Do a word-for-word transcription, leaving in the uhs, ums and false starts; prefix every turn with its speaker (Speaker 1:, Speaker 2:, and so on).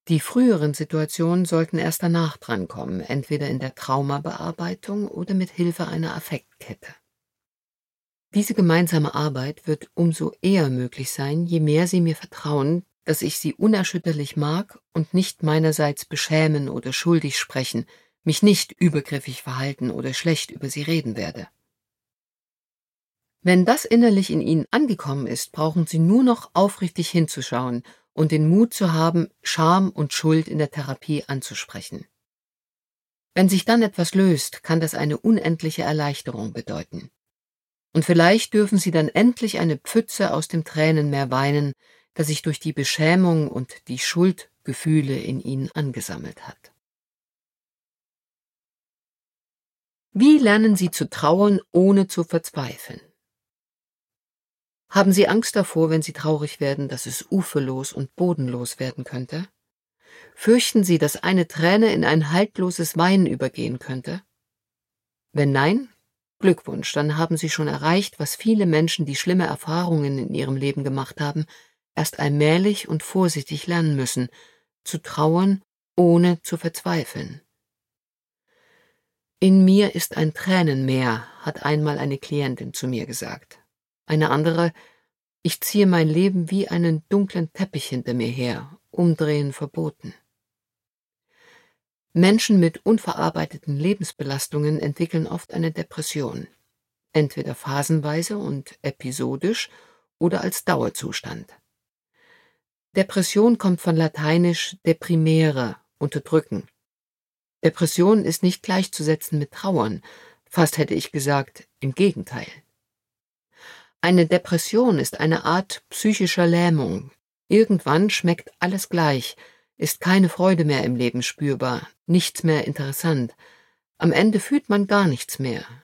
Speaker 1: Die früheren Situationen sollten erst danach drankommen, entweder in der Traumabearbeitung oder mit Hilfe einer Affektkette. Diese gemeinsame Arbeit wird umso eher möglich sein, je mehr Sie mir vertrauen, dass ich Sie unerschütterlich mag und nicht meinerseits beschämen oder schuldig sprechen, mich nicht übergriffig verhalten oder schlecht über Sie reden werde. Wenn das innerlich in Ihnen angekommen ist, brauchen Sie nur noch aufrichtig hinzuschauen und den Mut zu haben, Scham und Schuld in der Therapie anzusprechen. Wenn sich dann etwas löst, kann das eine unendliche Erleichterung bedeuten. Und vielleicht dürfen Sie dann endlich eine Pfütze aus dem Tränenmeer weinen, das sich durch die Beschämung und die Schuldgefühle in Ihnen angesammelt hat. Wie lernen Sie zu trauern, ohne zu verzweifeln? Haben Sie Angst davor, wenn Sie traurig werden, dass es uferlos und bodenlos werden könnte? Fürchten Sie, dass eine Träne in ein haltloses Weinen übergehen könnte? Wenn nein, Glückwunsch, dann haben Sie schon erreicht, was viele Menschen, die schlimme Erfahrungen in ihrem Leben gemacht haben, erst allmählich und vorsichtig lernen müssen, zu trauern, ohne zu verzweifeln. In mir ist ein Tränenmeer, hat einmal eine Klientin zu mir gesagt. Eine andere: Ich ziehe mein Leben wie einen dunklen Teppich hinter mir her, umdrehen verboten. Menschen mit unverarbeiteten Lebensbelastungen entwickeln oft eine Depression, entweder phasenweise und episodisch oder als Dauerzustand. Depression kommt von lateinisch deprimere, unterdrücken. Depression ist nicht gleichzusetzen mit Trauern, fast hätte ich gesagt, im Gegenteil. Eine Depression ist eine Art psychischer Lähmung. Irgendwann schmeckt alles gleich, ist keine Freude mehr im Leben spürbar, nichts mehr interessant. Am Ende fühlt man gar nichts mehr,